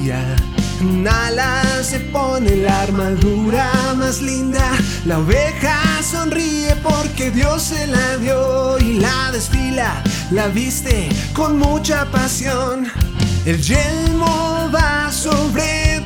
día. Nala se pone la armadura más linda. La oveja sonríe porque Dios se la dio y la desfila, la viste con mucha pasión. El yelmo va sobre